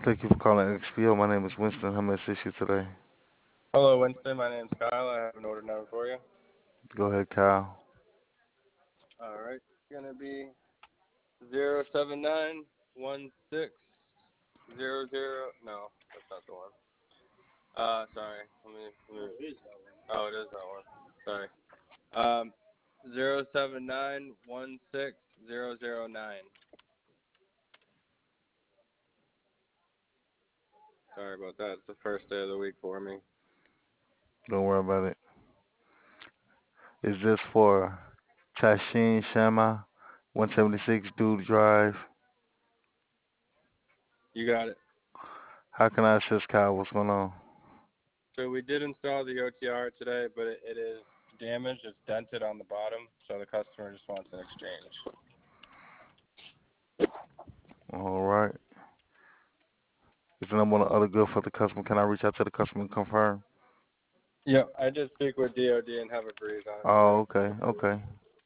Thank you for calling XPO. My name is Winston. How may I assist you today? Hello, Winston. My name's Kyle. I have an order number for you. Go ahead, Kyle. All right, it's gonna be 0791600. No, that's not the one. Sorry. Let me. Oh, it is that one. Sorry. Um, 079160009. Sorry about that. It's the first day of the week for me. Don't worry about it. Is this for Tashin Shama, 176 Dude Drive? You got it. How can I assist Kyle? What's going on? So we did install the OTR today, but it is damaged. It's dented on the bottom, so the customer just wants an exchange. All right. Is the number on the other good for the customer? Can I reach out to the customer and confirm? Yep, I did speak with DOD and have a breeze on it Oh, today. okay, okay.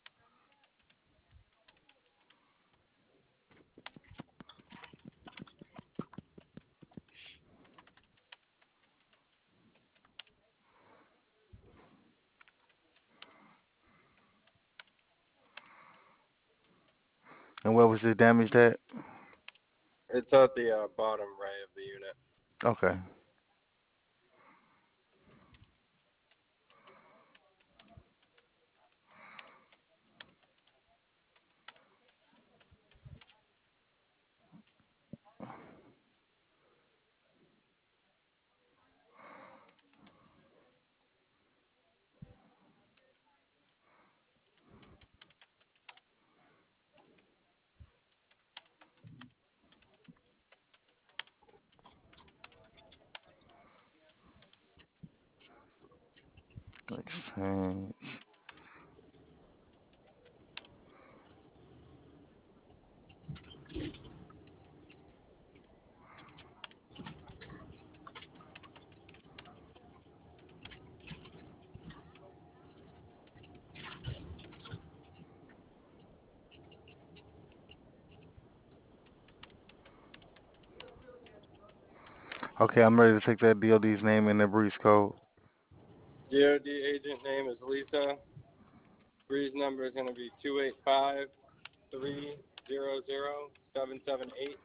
And where was this damaged at? It's at the bottom right of the unit. Okay. Exchange. Okay, I'm ready to take that DOD's name and the breeze code. DOD agent name is Lisa. Breeze number is going to be 285-300-778.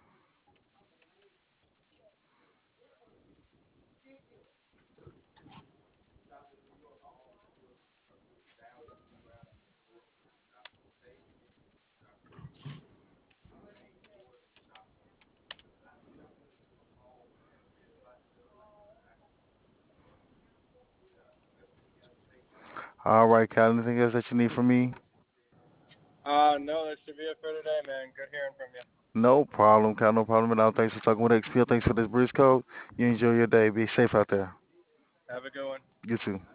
All right, Kyle. Anything else that you need from me? No, that should be it for today, man. Good hearing from you. No problem, Kyle. No problem at all. Thanks for talking with XPO. Thanks for this breeze code. You enjoy your day. Be safe out there. Have a good one. You too.